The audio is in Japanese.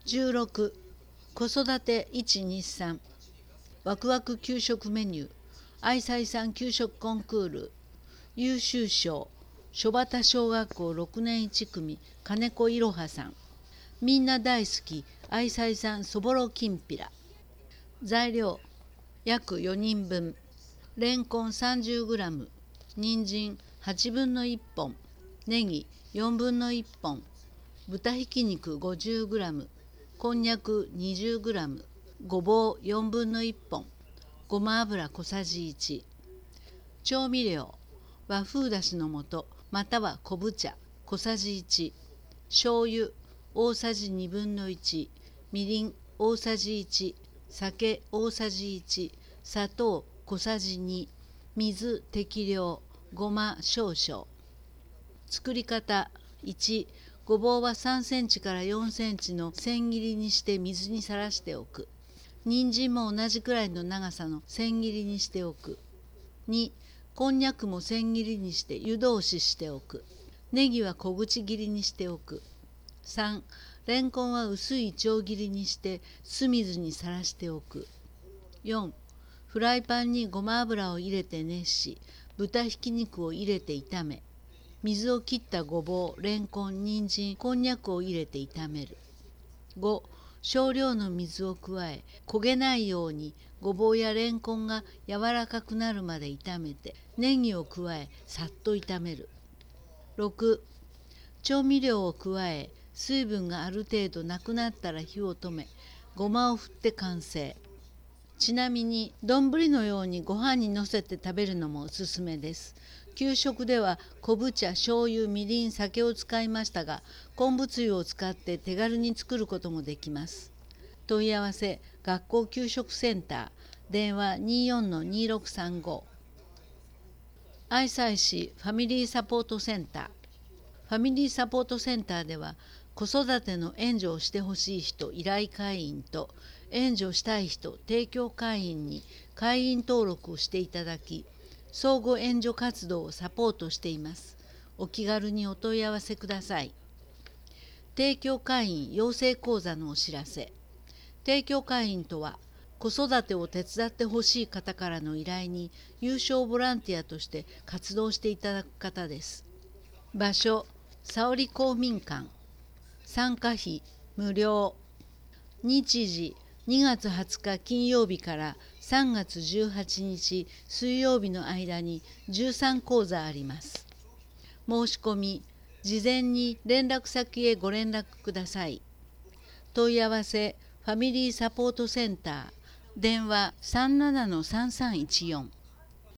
16、子育て123、ワクワク給食メニュー、愛妻さん給食コンクール、優秀賞、諸畑小学校6年1組、金子いろはさん。みんな大好き、愛妻さんそぼろきんぴら。材料、約4人分。レンコン 30g、人参8分の1本、ネギ4分の1本、豚ひき肉 50g、こんにゃく 20g、ごぼう4分の1本、ごま油小さじ1。調味料、和風だしの素または昆布茶小さじ1、醤油大さじ2分の1、みりん大さじ1、酒大さじ1、砂糖小さじ2、水適量、ごま少々。作り方、1、ごぼうは3センチから4センチの千切りにして水にさらしておく。人参も同じくらいの長さの千切りにしておく。2、こんにゃくも千切りにして湯通ししておく。ネギは小口切りにしておく。3、レンコンは薄い丁切りにして酢水にさらしておく。4、フライパンにごま油を入れて熱し、豚ひき肉を入れて炒め、水を切ったごぼう、レンコン、人参、こんにゃくを入れて炒める。5、少量の水を加え、焦げないようにごぼうやレンコンが柔らかくなるまで炒めて、ネギを加え、さっと炒める。6、調味料を加え、水分がある程度なくなったら火を止め、ごまを振って完成。ちなみに丼のようにご飯にのせて食べるのもおすすめです。給食では昆布茶、醤油、みりん、酒を使いましたが、昆布つゆを使って手軽に作ることもできます。問い合わせ、学校給食センター、電話 24-2635。愛妻市ファミリーサポートセンター。ファミリーサポートセンターでは、子育ての援助をしてほしい人依頼会員と、援助したい人提供会員に会員登録をしていただき、相互援助活動をサポートしています。お気軽にお問い合わせください。提供会員養成講座のお知らせ。提供会員とは、子育てを手伝ってほしい方からの依頼に有償ボランティアとして活動していただく方です。場所、沙織公民館。参加費無料。日時、2月20日金曜日から3月18日水曜日の間に13講座あります。申し込み、事前に連絡先へご連絡ください。問い合わせ、ファミリーサポートセンター、電話 37-3314。